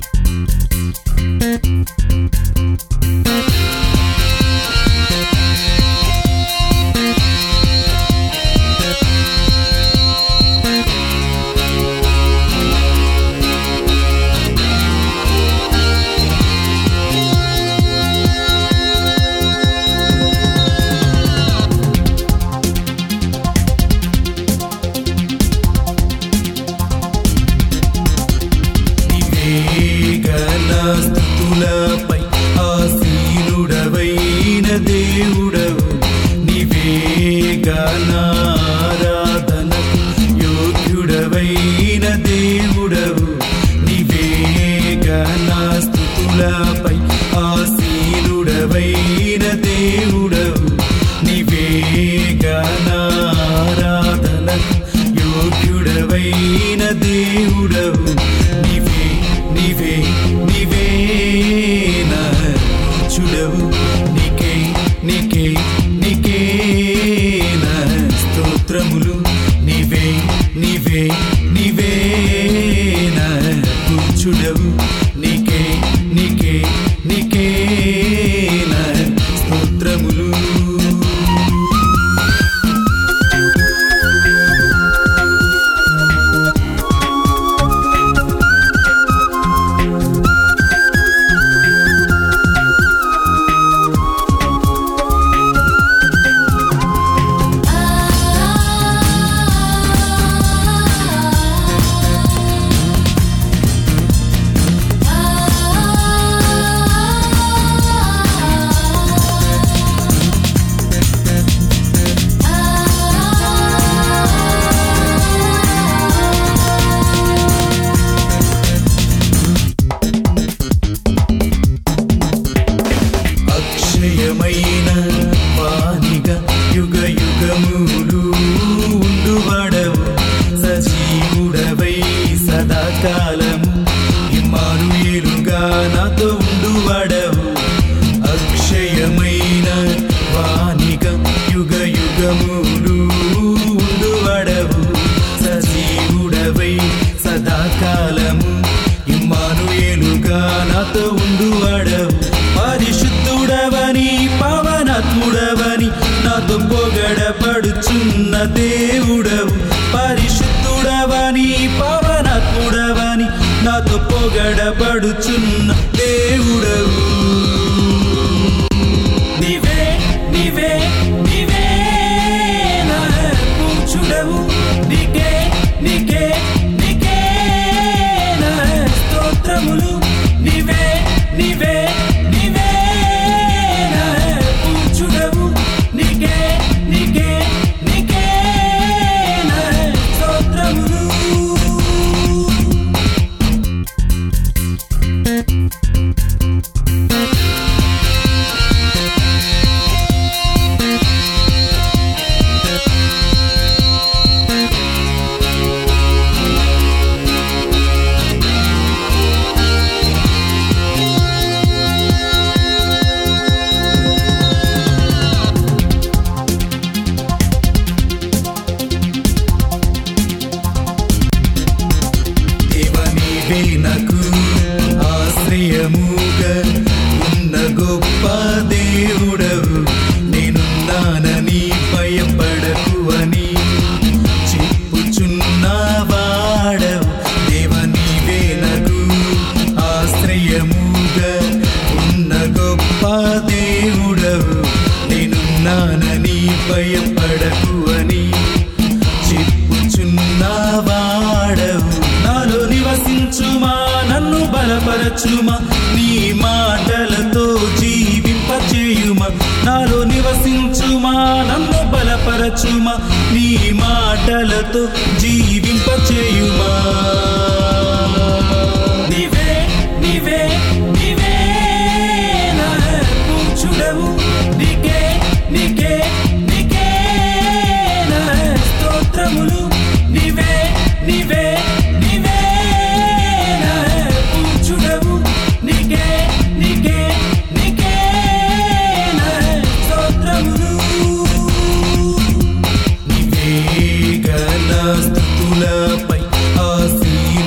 స్తుతులపై ఆసీనుడవైన దేవుడవు నీవేగా నారాధనకు యోగ్యుడవైన దేవుడవు నీవేగా నా స్తుతులపై ఆసీనుడవైన దేవుడవు నీవేగా నారాధనకు యోగ్యుడవైన దేవుడవు నీవే నీవే నీవే నా చూడవు నీకే నీకే నీకే నా స్తోత్రములు నీవే నీవే నీవే నా చూడవు నీకే నీకే నీకే నా స్తోత్రములు అక్షయమైన వానిగా యుగ యుగములు ఉండువాడవు సజీవుడవై సదాకాలము ఇమ్మానుయేలుగా నాతో ఉండువాడవు అక్షయమైన వానిగా యుగ యుగములు ఉండువాడవు సజీవుడవై సదాకాలము ఇమ్మానుయేలుగా నాతో ఉండువాడవు పరిశుద్ధుడవని పవనాత్ముడవని నాతో పొగడబడుచున్న దేవుడవు పరిశుద్ధుడవని పవనాత్ముడవని నాతో పొగడబడుచున్న దేవుడవు నీవే నీవే నీవే నా పూచుడవు నీకే నీకే నీకే నా స్తోత్రములు నీవే నీవే నీవే నా పూచుడవు నీకే నీకే నీకే నా స్తోత్రములు నాకు ఆశ్రయముగా ఉన్న గొప్ప దేవుడవు నేనున్నానని భయపడకు అని చెప్పుచున్నవాడవు దేవా నీవే నాకు ఆశ్రయముగా ఉన్న గొప్ప దేవుడవు నేనున్నానని భయపడకు అని చెప్పుచున్నవాడవు నాలో నివసించుమా నన్ను బలపరచుమా నీ మాటలతో జీవింపచేయుమా నాలో నివసించుమా నన్ను బలపరచుమా నీ మాటలతో జీవింపచేయుమా నీవే నీవే నీవే నా పూచుడవు నీకే నీకే నీకే నా స్తోత్రములు నీవే నీవే నీవే నా పూచుడవు నీకే నీకే నీకే నా స్తోత్రములు నీవేగా నా స్తుతులపై ఆసీనుడవైన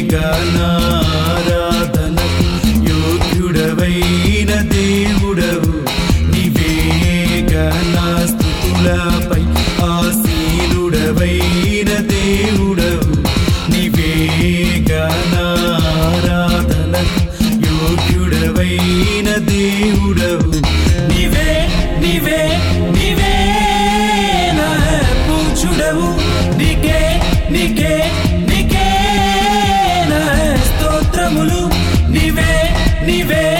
నారాధనకు యోగ్యుడవైన దేవుడవు నీవేగా నా స్తుతులపై ఆసీనుడవైన దేవుడవు నీవేగా నారాధనకు యోగ్యుడవైన దేవుడవు నీవే నీవే నీవే నా పూజుడవు నీకే నీకే నీకే నా స్తోత్రములు నీవే నీవే